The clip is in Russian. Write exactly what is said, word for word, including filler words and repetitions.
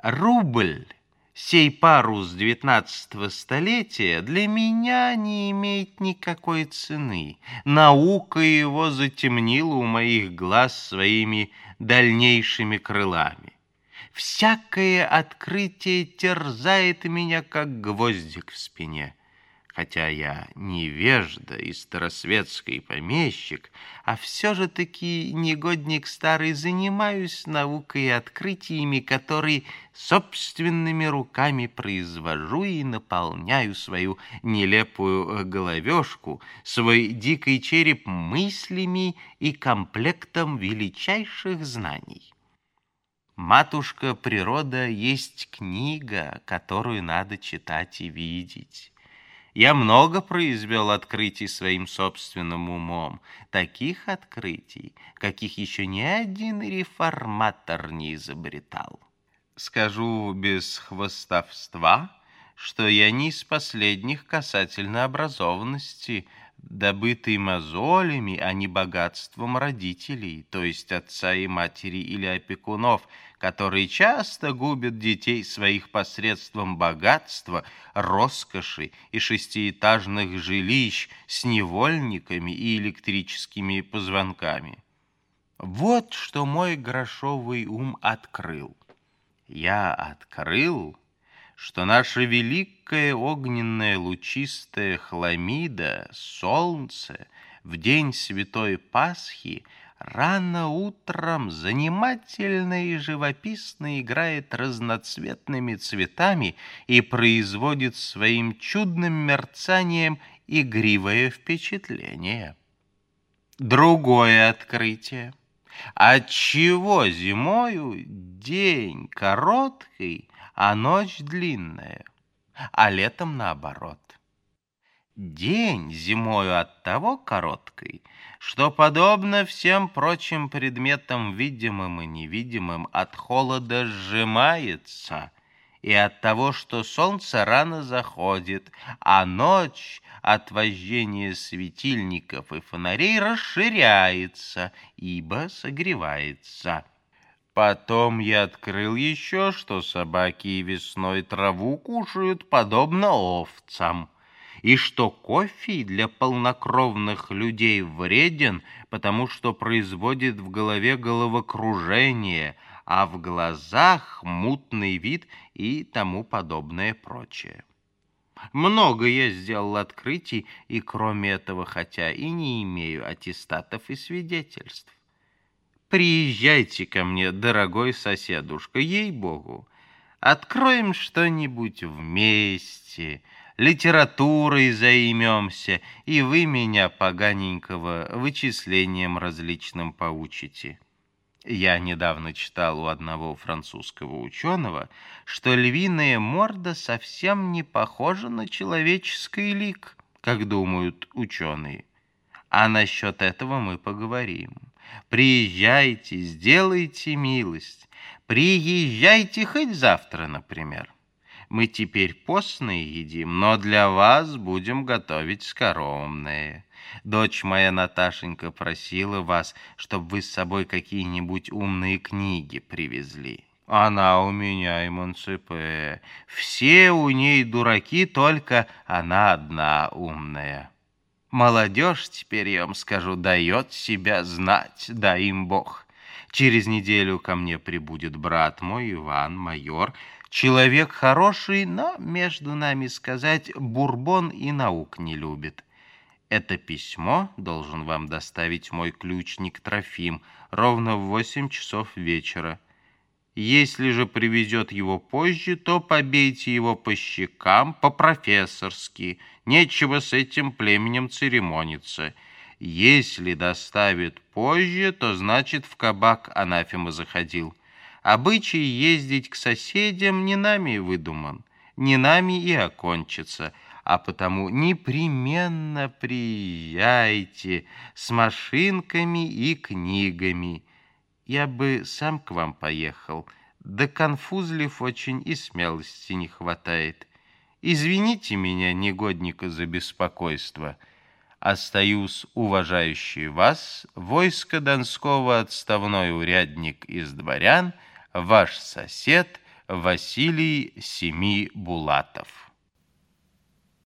Рубль, сей парус девятнадцатого столетия, для меня не имеет никакой цены. Наука его затемнила у моих глаз своими дальнейшими крылами. Всякое открытие терзает меня, как гвоздик в спине. Хотя я невежда и старосветский помещик, а все же таки негодник старый, занимаюсь наукой и открытиями, которые собственными руками произвожу и наполняю свою нелепую головешку, свой дикий череп мыслями и комплектом величайших знаний. Матушка природа есть книга, которую надо читать и видеть. Я много произвел открытий своим собственным умом, таких открытий, каких еще ни один реформатор не изобретал. Скажу без хвастовства, что я не из последних касательно образованности, добытой мозолями, а не богатством родителей, то есть отца и матери или опекунов, которые часто губят детей своих посредством богатства, роскоши и шестиэтажных жилищ с невольниками и электрическими позвонками. Вот что мой грошовый ум открыл. Я открыл, что наша великая огненная лучистая хламида, солнце, в день Святой Пасхи рано утром занимательно и живописно играет разноцветными цветами и производит своим чудным мерцанием игривое впечатление. Другое открытие. Отчего зимою день короткий, а ночь длинная, а летом наоборот? День зимою оттого короткий, что, подобно всем прочим предметам, видимым и невидимым, от холода сжимается, и от того, что солнце рано заходит, а ночь от вожжения светильников и фонарей расширяется, ибо согревается. Потом я открыл еще, что собаки и весной траву кушают, подобно овцам, и что кофе для полнокровных людей вреден, потому что производит в голове головокружение, а в глазах мутный вид и тому подобное прочее. Много я сделал открытий, и кроме этого, хотя и не имею аттестатов и свидетельств. Приезжайте ко мне, дорогой соседушка, ей-богу. Откроем что-нибудь вместе, литературой займемся, и вы меня, поганенького, вычислением различным поучите. Я недавно читал у одного французского ученого, что львиная морда совсем не похожа на человеческий лик, как думают ученые. А насчет этого мы поговорим. Приезжайте, сделайте милость. Приезжайте хоть завтра, например. Мы теперь постные едим, но для вас будем готовить скоромное. Дочь моя Наташенька просила вас, чтобы вы с собой какие-нибудь умные книги привезли. Она у меня эмансипе. Все у ней дураки, только она одна умная. Молодежь теперь, я вам скажу, дает себя знать, дай им Бог. Через неделю ко мне прибудет брат мой, Иван, майор, человек хороший, но, между нами сказать, бурбон и наук не любит. Это письмо должен вам доставить мой ключник Трофим ровно в восемь часов вечера. Если же привезет его позже, то побейте его по щекам по-профессорски. Нечего с этим племенем церемониться. Если доставит позже, то значит в кабак анафема заходил. Обычай ездить к соседям не нами выдуман, не нами и окончится, а потому непременно приезжайте с машинками и книгами. Я бы сам к вам поехал, да конфузлив очень и смелости не хватает. Извините меня, негодника, за беспокойство. Остаюсь, уважающий вас, войско Донского отставной урядник из дворян, ваш сосед Василий Семибулатов.